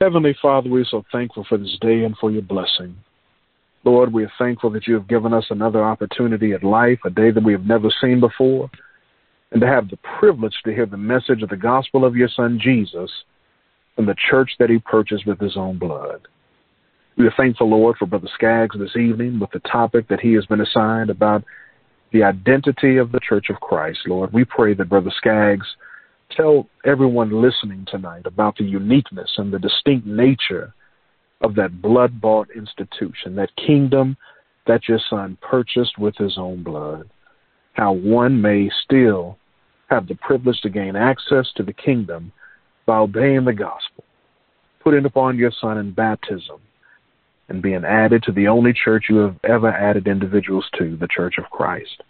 Heavenly Father, we're so thankful for this day and for your blessing. Lord, we are thankful that you have given us another opportunity at life, a day that we have never seen before, and to have the privilege to hear the message of the gospel of your Son, Jesus, from the church that he purchased with his own blood. We are thankful, Lord, for Brother Skaggs this evening with the topic that he has been assigned about the identity of the Church of Christ. Lord, we pray that Brother Skaggs tell everyone listening tonight about the uniqueness and the distinct nature of that blood-bought institution, that kingdom that your Son purchased with his own blood, how one may still have the privilege to gain access to the kingdom by obeying the gospel, putting upon your Son in baptism, and being added to the only church you have ever added individuals to, the Church of Christ.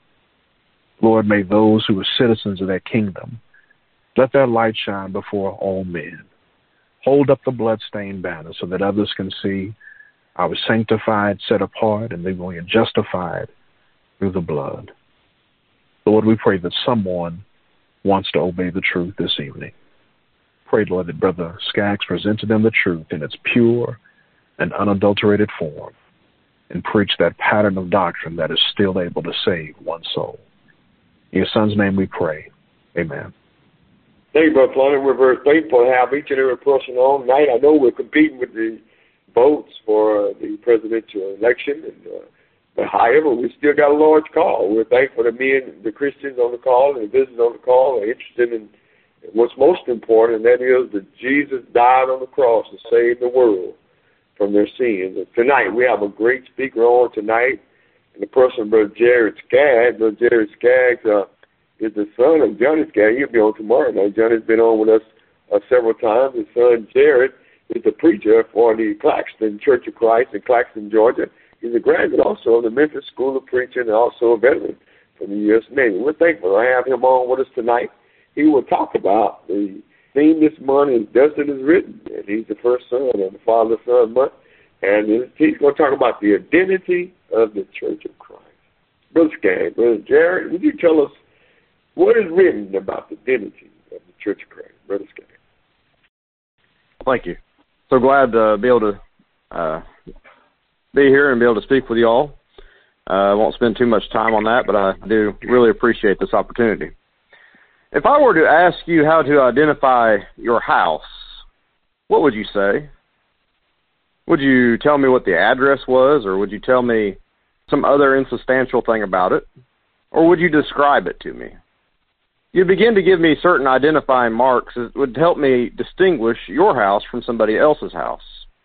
Lord, may those who are citizens of that kingdom let their light shine before all men. Hold up the bloodstained banner so that others can see I was sanctified, set apart, and we are justified through the blood. Lord, we pray that someone wants to obey the truth this evening. Pray, Lord, that Brother Skaggs present to them the truth in its pure and unadulterated form and preach that pattern of doctrine that is still able to save one soul. In your Son's name we pray. Amen. Thank you, Brother Flannery. We're very thankful to have each and every person on tonight. I know we're competing with the votes for the presidential election, but however, we still got a large call. We're thankful that me and the Christians on the call and the visitors on the call are interested in what's most important, and that is that Jesus died on the cross to save the world from their sins. And tonight, we have a great speaker on tonight, and the person, Brother Jared Skaggs. Brother Jared Skaggs is the son of Johnny Skaggs. He'll be on tomorrow night. Johnny's been on with us several times. His son, Jared, is the preacher for the Claxton Church of Christ in Claxton, Georgia. He's a graduate also of the Memphis School of Preaching and also a veteran from the U.S. Navy. We're thankful to have him on with us tonight. He will talk about the theme this month is Thus It Is Written, and he's the first son of the Father-Son month, and he's going to talk about the identity of the Church of Christ. Brother Skaggs, Brother Jared, would you tell us what is written about the identity of the Church of Christ? Brother Skaggs. Thank you. So glad to be able to be here and be able to speak with you all. I won't spend too much time on that, but I do really appreciate this opportunity. If I were to ask you how to identify your house, what would you say? Would you tell me what the address was, or would you tell me some other insubstantial thing about it? Or would you describe it to me? You begin to give me certain identifying marks that would help me distinguish your house from somebody else's house.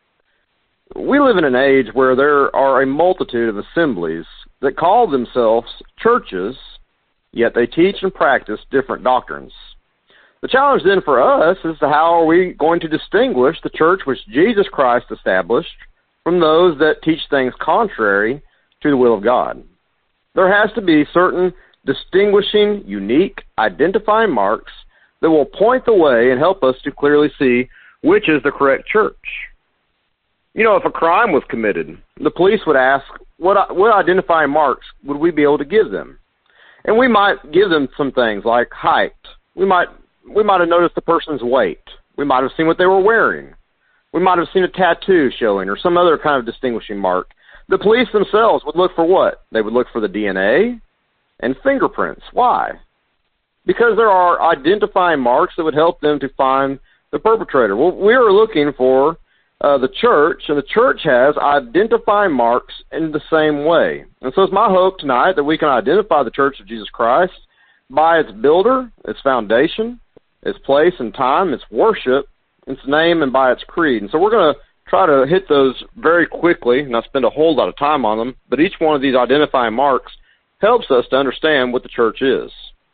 We live in an age where there are a multitude of assemblies that call themselves churches, yet they teach and practice different doctrines. The challenge then for us is how are we going to distinguish the church which Jesus Christ established from those that teach things contrary to the will of God? There has to be certain distinguishing, unique, identifying marks that will point the way and help us to clearly see which is the correct church. You know, if a crime was committed, the police would ask, what identifying marks would we be able to give them? And we might give them some things like height. We might have noticed the person's weight. We might have seen what they were wearing. We might have seen a tattoo showing or some other kind of distinguishing mark. The police themselves would look for what? They would look for the DNA and fingerprints. Why? Because there are identifying marks that would help them to find the perpetrator. Well, we are looking for the church, and the church has identifying marks in the same way. And so it's my hope tonight that we can identify the Church of Jesus Christ by its builder, its foundation, its place and time, its worship, its name, and by its creed. And so we're going to try to hit those very quickly, not spend a whole lot of time on them, but each one of these identifying marks helps us to understand what the church is.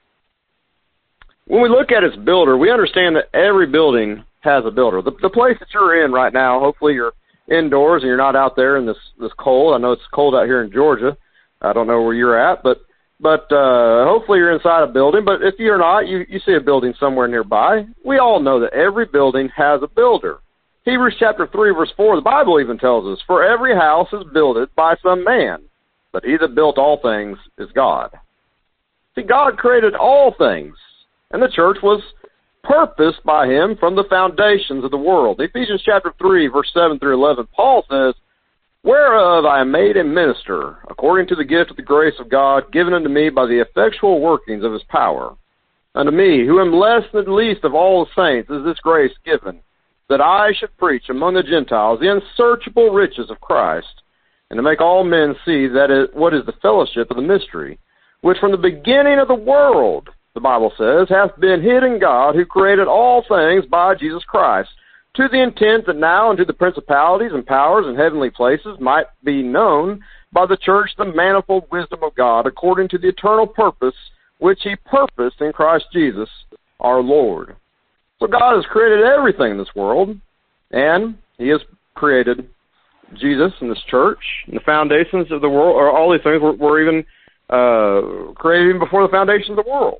When we look at its builder, we understand that every building has a builder. The place that you're in right now, hopefully you're indoors and you're not out there in this cold. I know it's cold out here in Georgia. I don't know where you're at, but hopefully you're inside a building. But if you're not, you see a building somewhere nearby. We all know that every building has a builder. Hebrews chapter 3, verse 4, the Bible even tells us, for every house is builded by some man, but he that built all things is God. See, God created all things, and the church was purposed by him from the foundations of the world. Ephesians chapter 3, verse 7 through 11, Paul says, whereof I am made a minister, according to the gift of the grace of God, given unto me by the effectual workings of his power. Unto me, who am less than the least of all the saints, is this grace given, that I should preach among the Gentiles the unsearchable riches of Christ, and to make all men see what is the fellowship of the mystery, which from the beginning of the world, the Bible says, hath been hid in God, who created all things by Jesus Christ, to the intent that now unto the principalities and powers in heavenly places might be known by the church the manifold wisdom of God, according to the eternal purpose which he purposed in Christ Jesus our Lord. So God has created everything in this world, and he has created Jesus and this church, and the foundations of the world, or all these things were even created even before the foundation of the world.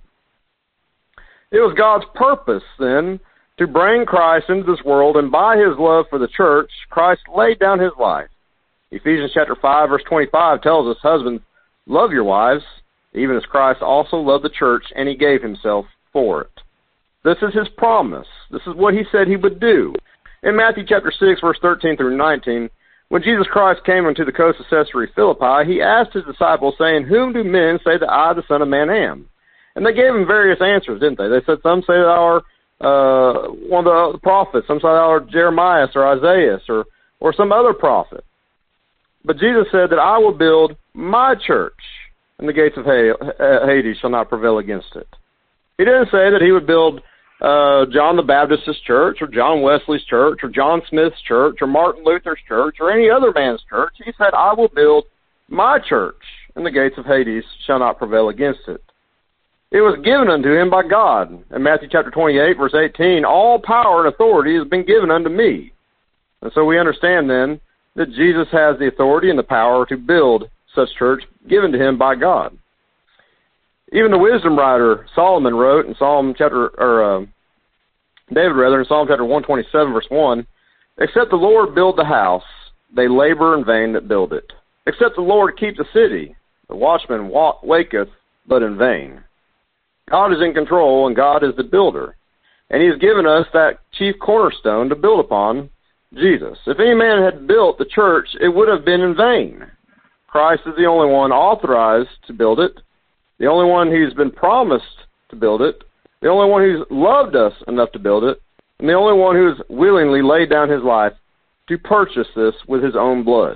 It was God's purpose, then, to bring Christ into this world, and by his love for the church, Christ laid down his life. Ephesians chapter 5, verse 25 tells us, husbands, love your wives, even as Christ also loved the church, and he gave himself for it. This is his promise. This is what he said he would do. In Matthew chapter 6, verse 13 through 19, when Jesus Christ came unto the coast of Caesarea Philippi, he asked his disciples, saying, whom do men say that I, the Son of Man, am? And they gave him various answers, didn't they? They said, some say that I are one of the prophets, some say that I are Jeremiah or Isaiah or some other prophet. But Jesus said that I will build my church, and the gates of Hades shall not prevail against it. He didn't say that he would build John the Baptist's church, or John Wesley's church, or John Smith's church, or Martin Luther's church, or any other man's church. He said, I will build my church, and the gates of Hades shall not prevail against it. It was given unto him by God. In Matthew chapter 28, verse 18, all power and authority has been given unto me. And so we understand then that Jesus has the authority and the power to build such church given to him by God. Even the wisdom writer Solomon wrote in David in Psalm chapter 127, verse 1, except the Lord build the house, they labor in vain that build it. Except the Lord keep the city, the watchman waketh but in vain. God is in control, and God is the builder. And he has given us that chief cornerstone to build upon, Jesus. If any man had built the church, it would have been in vain. Christ is the only one authorized to build it, the only one who's been promised to build it, the only one who's loved us enough to build it, and the only one who has willingly laid down his life to purchase this with his own blood.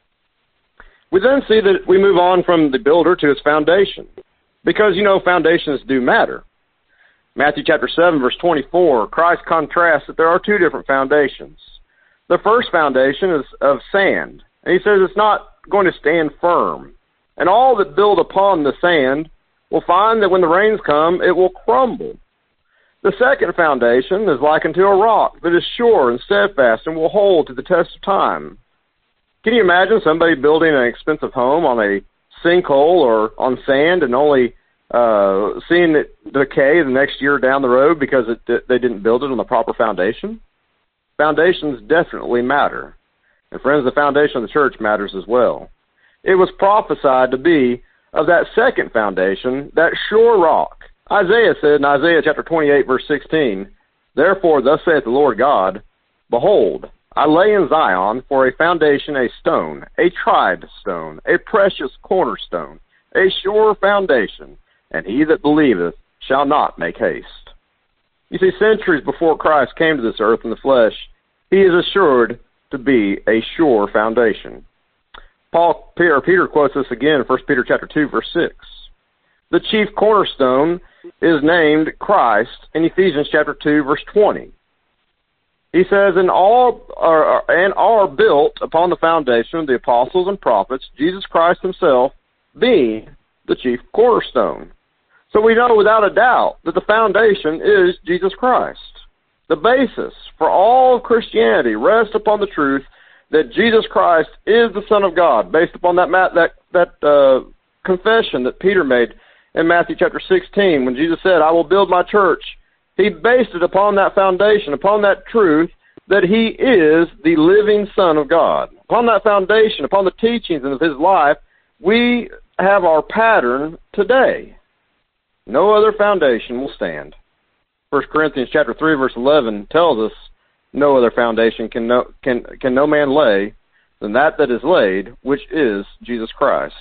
We then see that we move on from the builder to its foundation. Because, foundations do matter. Matthew chapter 7, verse 24, Christ contrasts that there are two different foundations. The first foundation is of sand, and he says it's not going to stand firm. And all that build upon the sand will find that when the rains come, it will crumble. The second foundation is likened to a rock that is sure and steadfast and will hold to the test of time. Can you imagine somebody building an expensive home on a sinkhole or on sand and only seeing it decay the next year down the road because they didn't build it on the proper foundation? Foundations definitely matter. And friends, the foundation of the church matters as well. It was prophesied to be of that second foundation, that sure rock. Isaiah said in Isaiah chapter 28, verse 16, therefore thus saith the Lord God, behold, I lay in Zion for a foundation a stone, a tried stone, a precious cornerstone, a sure foundation, and he that believeth shall not make haste. You see, centuries before Christ came to this earth in the flesh, he is assured to be a sure foundation. Peter quotes this again in 1 Peter chapter 2, verse 6. The chief cornerstone is named Christ in Ephesians chapter 2, verse 20. He says, and are built upon the foundation of the apostles and prophets, Jesus Christ himself being the chief cornerstone. So we know without a doubt that the foundation is Jesus Christ. The basis for all of Christianity rests upon the truth that Jesus Christ is the Son of God, based upon that confession that Peter made in Matthew chapter 16 when Jesus said, I will build my church. He based it upon that foundation, upon that truth that he is the living Son of God. Upon that foundation, upon the teachings of his life, we have our pattern today. No other foundation will stand. 1 Corinthians chapter 3, verse 11 tells us, no other foundation can no man lay than that is laid, which is Jesus Christ.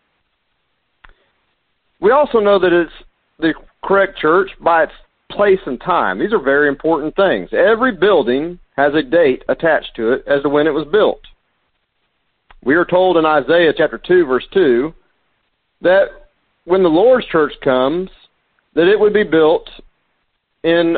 We also know that it's the correct church by its place and time. These are very important things. Every building has a date attached to it as to when it was built. We are told in Isaiah chapter 2, verse 2, that when the Lord's church comes, that it would be built in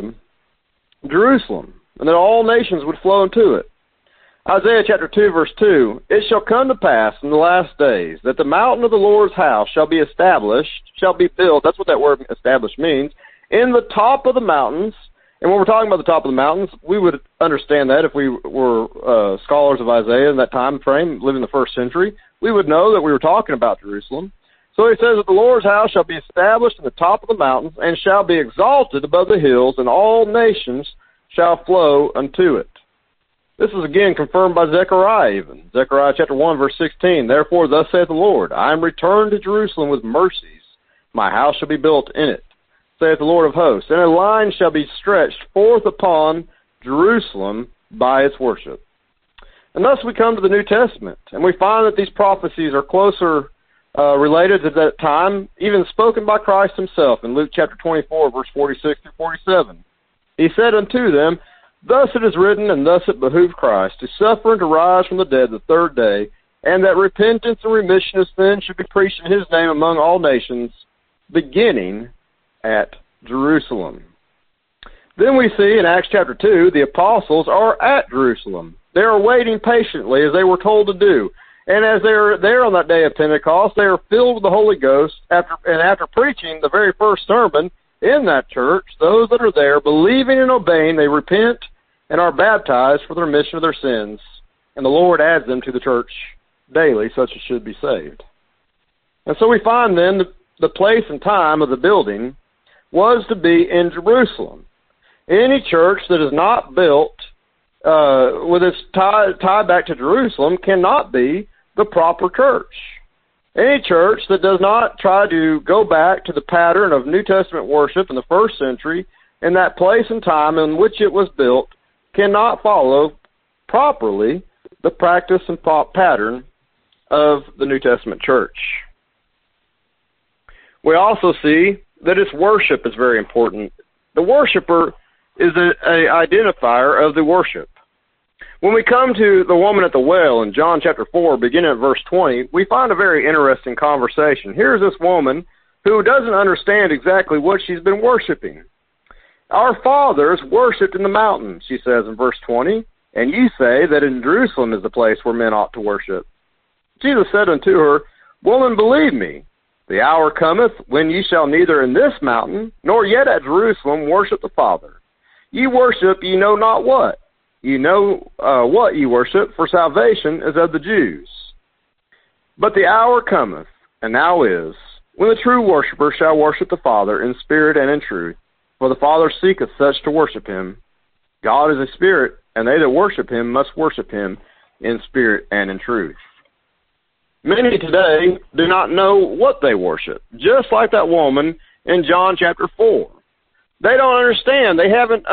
Jerusalem, and that all nations would flow into it. Isaiah chapter 2, verse 2, it shall come to pass in the last days that the mountain of the Lord's house shall be established, shall be built, that's what that word established means, in the top of the mountains. And when we're talking about the top of the mountains, we would understand that if we were scholars of Isaiah in that time frame, living in the first century, we would know that we were talking about Jerusalem. So he says that the Lord's house shall be established in the top of the mountains and shall be exalted above the hills, and all nations shall flow unto it. This is again confirmed by Zechariah even. Zechariah chapter 1, verse 16, therefore thus saith the Lord, I am returned to Jerusalem with mercies. My house shall be built in it, saith the Lord of hosts, and a line shall be stretched forth upon Jerusalem by its worship. And thus we come to the New Testament, and we find that these prophecies are closer related to that time, even spoken by Christ himself in Luke chapter 24, verse 46 through 47. He said unto them, thus it is written, and thus it behooved Christ, to suffer and to rise from the dead the third day, and that repentance and remission of sins should be preached in his name among all nations, beginning at Jerusalem. Then we see in Acts chapter 2, the apostles are at Jerusalem. They are waiting patiently as they were told to do. And as they're there on that day of Pentecost, they are filled with the Holy Ghost. After preaching the very first sermon in that church, those that are there, believing and obeying, they repent and are baptized for the remission of their sins. And the Lord adds them to the church daily, such as should be saved. And so we find then the place and time of the building was to be in Jerusalem. Any church that is not built with its tie back to Jerusalem cannot be the proper church. Any church that does not try to go back to the pattern of New Testament worship in the first century in that place and time in which it was built cannot follow properly the practice and pattern of the New Testament church. We also see that its worship is very important. The worshiper is an identifier of the worship. When we come to the woman at the well in John chapter 4, beginning at verse 20, we find a very interesting conversation. Here's this woman who doesn't understand exactly what she's been worshiping. Our fathers worshipped in the mountains, she says in verse 20, and ye say that in Jerusalem is the place where men ought to worship. Jesus said unto her, Woman, believe me, the hour cometh when ye shall neither in this mountain nor yet at Jerusalem worship the Father. Ye worship ye know not what. You know what ye worship, for salvation is of the Jews. But the hour cometh, and now is, when the true worshiper shall worship the Father in spirit and in truth. For the Father seeketh such to worship him. God is a spirit, and they that worship him must worship him in spirit and in truth. Many today do not know what they worship, just like that woman in John chapter 4. They don't understand. They haven't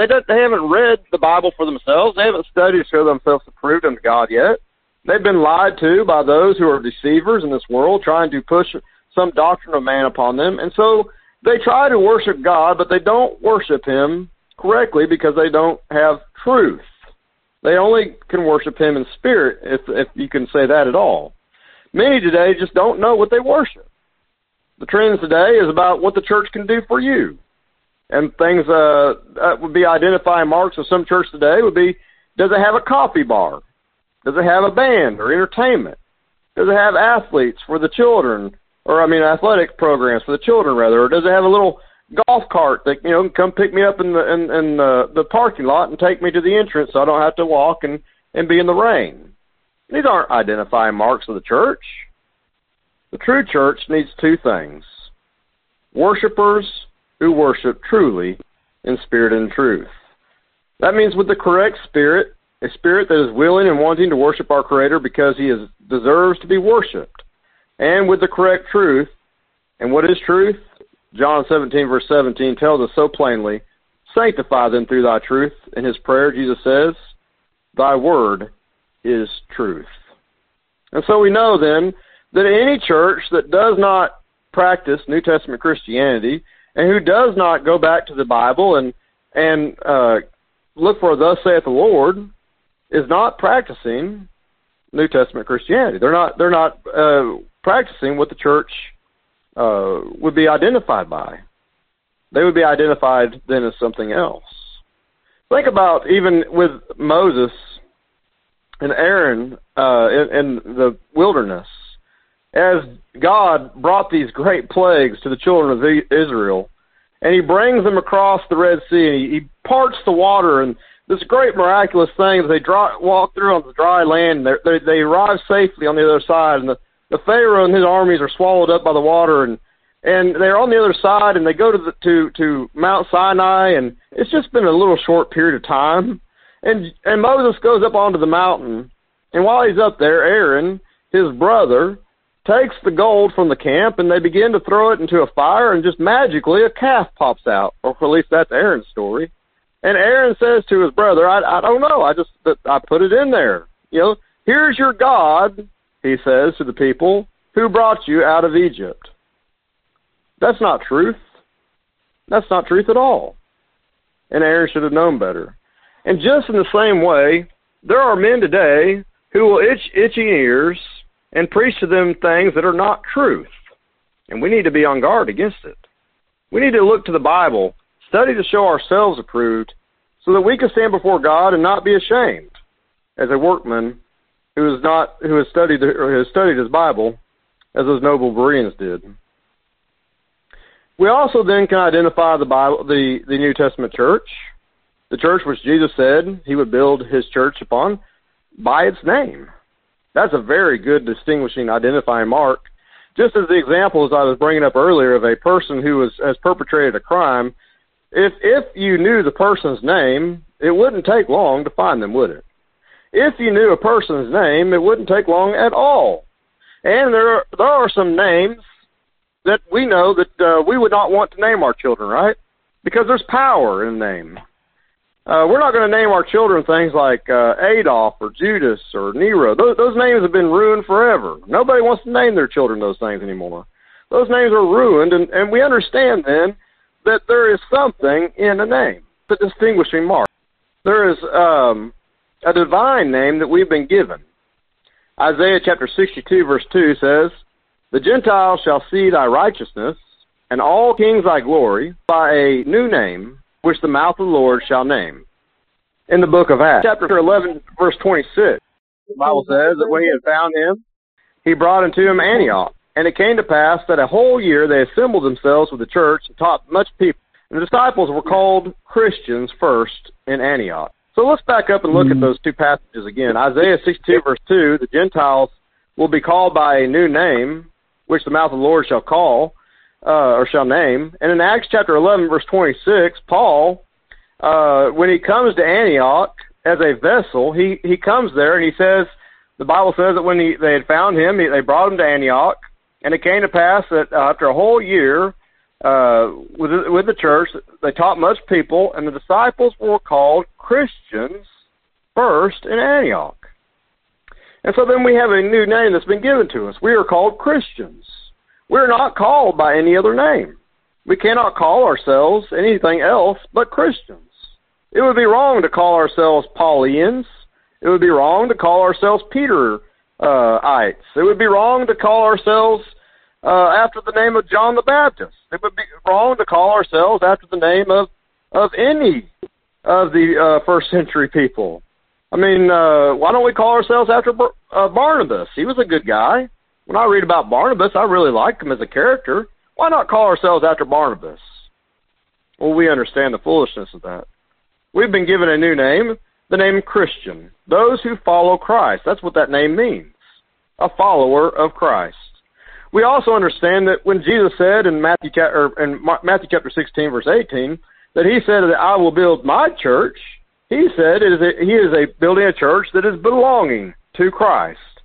read the Bible for themselves. They haven't studied to show themselves approved unto God yet. They've been lied to by those who are deceivers in this world, trying to push some doctrine of man upon them. And so they try to worship God, but they don't worship him correctly because they don't have truth. They only can worship him in spirit, if you can say that at all. Many today just don't know what they worship. The trend today is about what the church can do for you. And things that would be identifying marks of some church today would be, does it have a coffee bar? Does it have a band or entertainment? Does it have athletes for the children, athletic programs for the children rather? Or does it have a little golf cart that can come pick me up in the parking lot and take me to the entrance so I don't have to walk and be in the rain? These aren't identifying marks of the church. The true church needs two things: worshipers who worship truly in spirit and truth. That means with the correct spirit, a spirit that is willing and wanting to worship our Creator because he deserves to be worshipped. And with the correct truth. And what is truth? John 17, verse 17 tells us so plainly, sanctify them through thy truth. In his prayer, Jesus says, thy word is truth. And so we know then that any church that does not practice New Testament Christianity and who does not go back to the Bible and look for thus saith the Lord is not practicing New Testament Christianity. They're not practicing what the church would be identified by. They would be identified then as something else. Think about even with Moses and Aaron in the wilderness. As God brought these great plagues to the children of Israel, and he brings them across the Red Sea, and he parts the water, and this great miraculous thing, they walk through on the dry land, and they arrive safely on the other side, and the Pharaoh and his armies are swallowed up by the water, and they're on the other side, and they go to Mount Sinai, and it's just been a little short period of time, and Moses goes up onto the mountain, and while he's up there, Aaron, his brother, takes the gold from the camp, and they begin to throw it into a fire, and just magically a calf pops out, or at least that's Aaron's story. And Aaron says to his brother, I don't know, I put it in there. Here's your God, he says to the people, who brought you out of Egypt. That's not truth. That's not truth at all. And Aaron should have known better. And just in the same way, there are men today who will itch itching ears and preach to them things that are not truth. And we need to be on guard against it. We need to look to the Bible, study to show ourselves approved, so that we can stand before God and not be ashamed, as a workman who has studied his Bible, as those noble Bereans did. We also then can identify the New Testament church, the church which Jesus said he would build his church upon, by its name. That's a very good distinguishing identifying mark. Just as the examples I was bringing up earlier of a person who has perpetrated a crime, if you knew the person's name, it wouldn't take long to find them, would it? If you knew a person's name, it wouldn't take long at all. And there are some names that we know that we would not want to name our children, right? Because there's power in the name. We're not going to name our children things like Adolf or Judas or Nero. Those names have been ruined forever. Nobody wants to name their children those things anymore. Those names are ruined, and we understand then that there is something in a name, the distinguishing mark. There is a divine name that we've been given. Isaiah chapter 62, verse 2 says, the Gentiles shall see thy righteousness, and all kings thy glory, by a new name, which the mouth of the Lord shall name. In the book of Acts, chapter 11, verse 26, the Bible says that when he had found him, he brought unto him Antioch. And it came to pass that a whole year they assembled themselves with the church and taught much people. And the disciples were called Christians first in Antioch. So let's back up and look at those two passages again. Isaiah 62, verse 2, the Gentiles will be called by a new name, which the mouth of the Lord shall call, or shall name. And in Acts chapter 11, verse 26, Paul, when he comes to Antioch as a vessel, he comes there and he says, the Bible says that when they had found him, they brought him to Antioch, and it came to pass that after a whole year with the church, they taught much people, and the disciples were called Christians first in Antioch. And so then we have a new name that's been given to us. We are called Christians. We're not called by any other name. We cannot call ourselves anything else but Christians. It would be wrong to call ourselves Paulians. It would be wrong to call ourselves Peterites. It would be wrong to call ourselves after the name of John the Baptist. It would be wrong to call ourselves after the name of any of the first century people. I mean, why don't we call ourselves after Barnabas? He was a good guy. When I read about Barnabas, I really liked him as a character. Why not call ourselves after Barnabas? Well, we understand the foolishness of that. We've been given a new name, the name Christian, those who follow Christ. That's what that name means, a follower of Christ. We also understand that when Jesus said in Matthew chapter 16, verse 18, that he said that I will build my church, he said he is building a church that is belonging to Christ.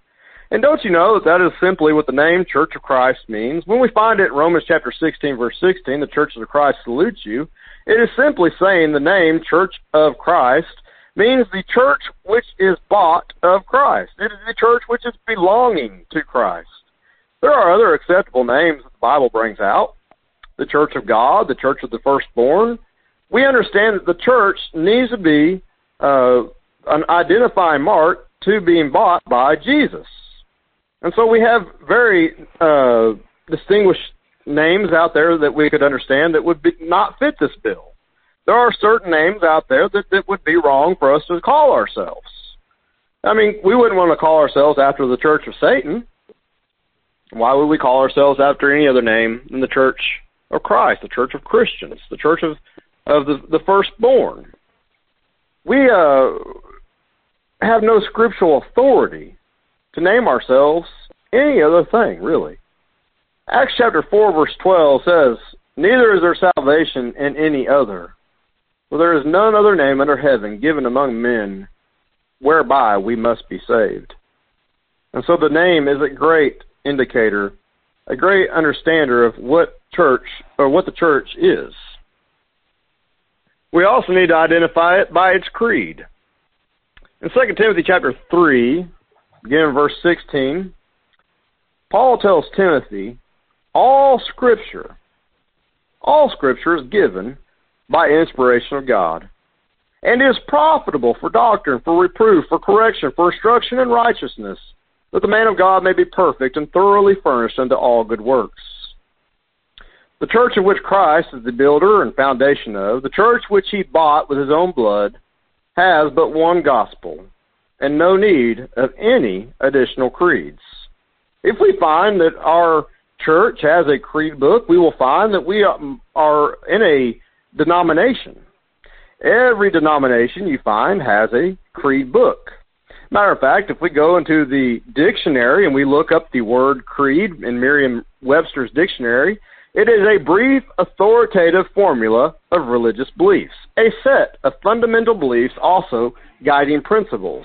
And don't you know that that is simply what the name Church of Christ means? When we find it in Romans chapter 16, verse 16, the churches of Christ salute you, it is simply saying the name Church of Christ means the church which is bought of Christ. It is the church which is belonging to Christ. There are other acceptable names that the Bible brings out. The Church of God, the Church of the Firstborn. We understand that the church needs to be an identifying mark to being bought by Jesus. And so we have very distinguished names out there that we could understand that would not fit this bill. There are certain names out there that would be wrong for us to call ourselves. I mean, we wouldn't want to call ourselves after the Church of Satan. Why would we call ourselves after any other name than the Church of Christ, the Church of Christians, the Church of the Firstborn? We have no scriptural authority to name ourselves any other thing, really. Acts chapter 4, verse 12 says, "Neither is there salvation in any other, for there is none other name under heaven given among men whereby we must be saved." And so the name is a great indicator, a great understander of what the church is. We also need to identify it by its creed. In 2 Timothy chapter 3, beginning in verse 16, Paul tells Timothy, all Scripture is given by inspiration of God, and is profitable for doctrine, for reproof, for correction, for instruction in righteousness, that the man of God may be perfect and thoroughly furnished unto all good works. The church of which Christ is the builder and foundation of, the church which he bought with his own blood, has but one gospel, and no need of any additional creeds. If we find that our church has a creed book, we will find that we are in a denomination. Every denomination you find has a creed book. Matter of fact, if we go into the dictionary and we look up the word creed in Merriam-Webster's dictionary, it is a brief, authoritative formula of religious beliefs, a set of fundamental beliefs, also guiding principles.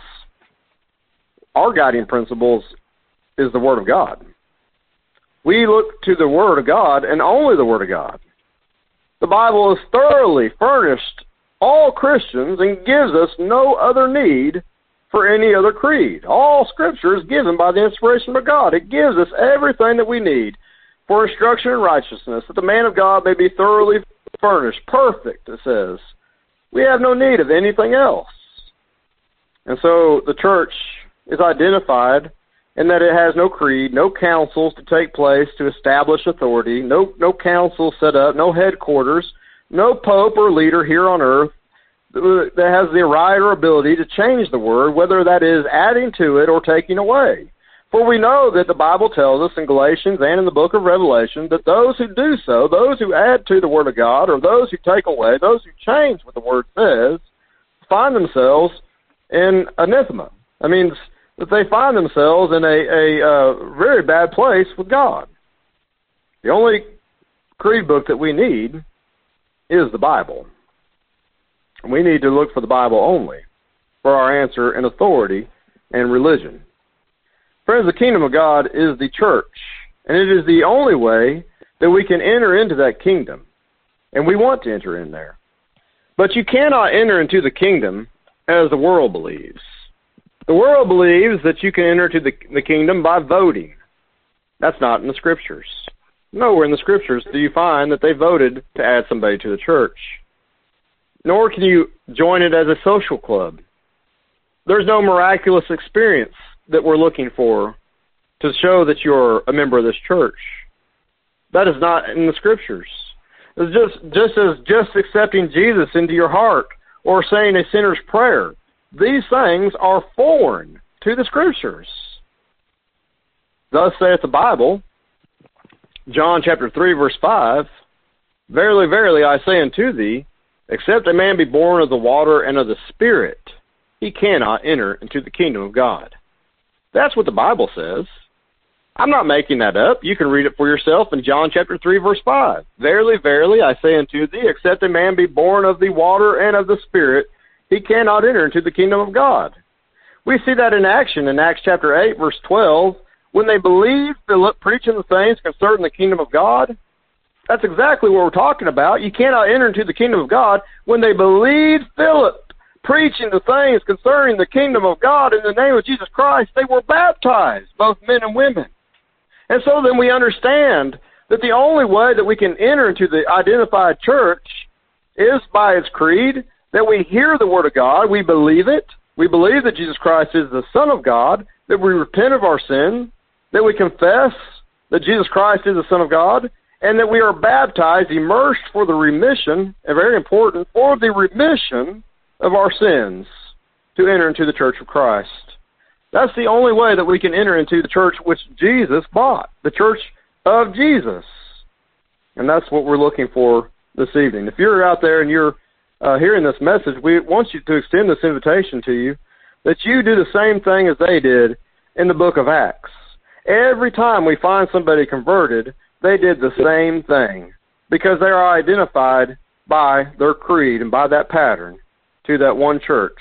Our guiding principles is the Word of God. We look to the Word of God and only the Word of God. The Bible has thoroughly furnished all Christians and gives us no other need for any other creed. All Scripture is given by the inspiration of God. It gives us everything that we need for instruction in righteousness, that the man of God may be thoroughly furnished, perfect, it says. We have no need of anything else. And so the church is identified in that it has no creed, no councils to take place to establish authority, no council set up, no headquarters, no pope or leader here on earth that has the right or ability to change the word, whether that is adding to it or taking away. For we know that the Bible tells us in Galatians and in the book of Revelation that those who do so, those who add to the Word of God, or those who take away, those who change what the Word says, find themselves in anathema. I mean, that they find themselves in a very bad place with God. The only creed book that we need is the Bible. We need to look for the Bible only for our answer and authority and religion. Friends, the kingdom of God is the church, and it is the only way that we can enter into that kingdom, and we want to enter in there. But you cannot enter into the kingdom as the world believes. The world believes that you can enter into the kingdom by voting. That's not in the Scriptures. Nowhere in the Scriptures do you find that they voted to add somebody to the church. Nor can you join it as a social club. There's no miraculous experience that we're looking for to show that you're a member of this church. That is not in the Scriptures. It's just accepting Jesus into your heart or saying a sinner's prayer. These things are foreign to the Scriptures. Thus saith the Bible, John chapter 3, verse 5, "Verily, verily, I say unto thee, except a man be born of the water and of the Spirit, he cannot enter into the kingdom of God." That's what the Bible says. I'm not making that up. You can read it for yourself in John chapter 3, verse 5. "Verily, verily, I say unto thee, except a man be born of the water and of the Spirit, he cannot enter into the kingdom of God." We see that in action in Acts chapter 8, verse 12, when they believed Philip preaching the things concerning the kingdom of God. That's exactly what we're talking about. You cannot enter into the kingdom of God. When they believed Philip preaching the things concerning the kingdom of God in the name of Jesus Christ, they were baptized, both men and women. And so then we understand that the only way that we can enter into the identified church is by its creed, that we hear the word of God, we believe it, we believe that Jesus Christ is the Son of God, that we repent of our sin, that we confess that Jesus Christ is the Son of God, and that we are baptized, immersed for the remission, and very important, for the remission of our sins to enter into the church of Christ. That's the only way that we can enter into the church which Jesus bought, the church of Jesus. And that's what we're looking for this evening. If you're out there and you're hearing this message, we want you to extend this invitation to you, that you do the same thing as they did in the book of Acts. Every time we find somebody converted, they did the same thing because they are identified by their creed and by that pattern to that one church.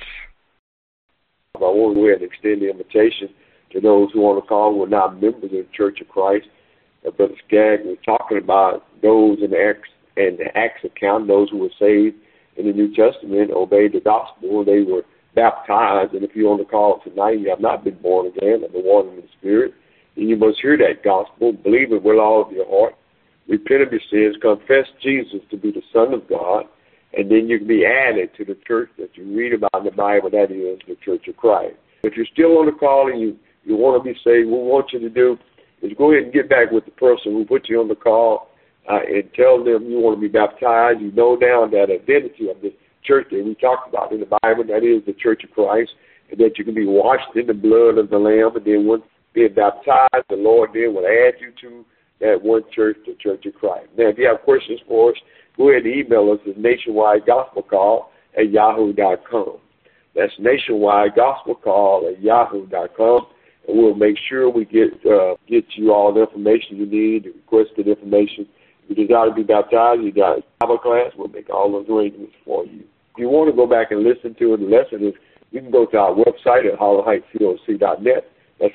I want to go ahead and extend the invitation to those who want to call who are not members of the Church of Christ. Brother Skaggs was talking about those in the Acts account, those who were saved in the New Testament, obeyed the gospel, they were baptized. And if you're on the call tonight, you have not been born again of the water and the Spirit, then you must hear that gospel, believe it with all of your heart, repent of your sins, confess Jesus to be the Son of God, and then you can be added to the church that you read about in the Bible, that is the Church of Christ. If you're still on the call and you want to be saved, what we want you to do is go ahead and get back with the person who put you on the call and tell them you want to be baptized. You know now that identity of the church that we talked about in the Bible, that is the Church of Christ, and that you can be washed in the blood of the Lamb, and then once being baptized, the Lord then will add you to that one church, the Church of Christ. Now, if you have questions for us, go ahead and email us at nationwidegospelcall@yahoo.com. That's nationwidegospelcall@yahoo.com, and we'll make sure we get you all the information you need, the requested information. If you desire to be baptized, you got a Bible class, we'll make all those arrangements for you. If you want to go back and listen to the lesson, you can go to our website at HollandHeightsCOC.net. That's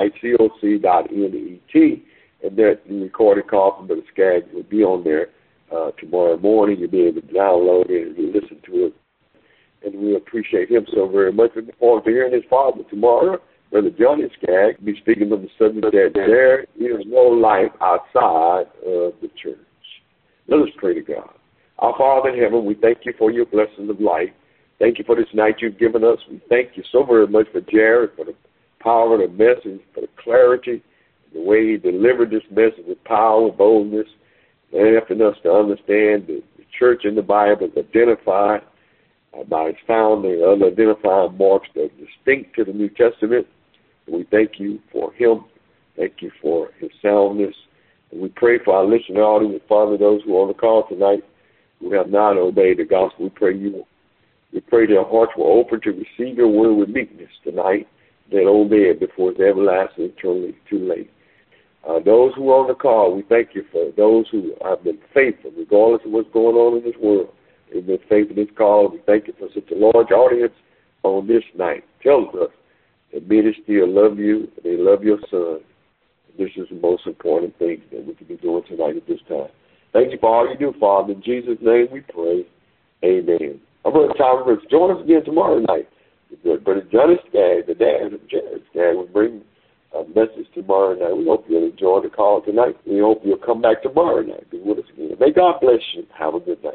HollandHeightsCOC.net, and that the recorded call from Brother Skaggs will be on there tomorrow morning. You'll be able to download it and listen to it. And we appreciate him so very much. We look forward to hearing his father tomorrow. Brother Johnny Skaggs will be speaking on the subject that there is no life outside of the church. Let us pray to God. Our Father in heaven, we thank you for your blessings of life. Thank you for this night you've given us. We thank you so very much for Jared, for the power of the message, for the clarity, the way he delivered this message with power, boldness, and helping us to understand the church in the Bible is identified by its founder and other identifying marks that are distinct to the New Testament. And we thank you for him. Thank you for his soundness. And we pray for our listening audience, Father, those who are on the call tonight who have not obeyed the gospel. We pray their hearts were open to receive your word with meekness tonight, then obey it before it's everlasting, eternally too late. Those who are on the call, we thank you for those who have been faithful, regardless of what's going on in this world. They've been faithful to this call. We thank you for such a large audience on this night. Tells us that men still love you, and they love your son. This is the most important thing that we can be doing tonight at this time. Thank you for all you do, Father. In Jesus' name we pray. Amen. I'm Brother Tom Rivers. Join us again tomorrow night. Brother Johnny Skaggs, the dad of Jared Skaggs, will bring a message tomorrow night. We hope you'll enjoy the call tonight. We hope you'll come back tomorrow night. Be with us again. May God bless you. Have a good night.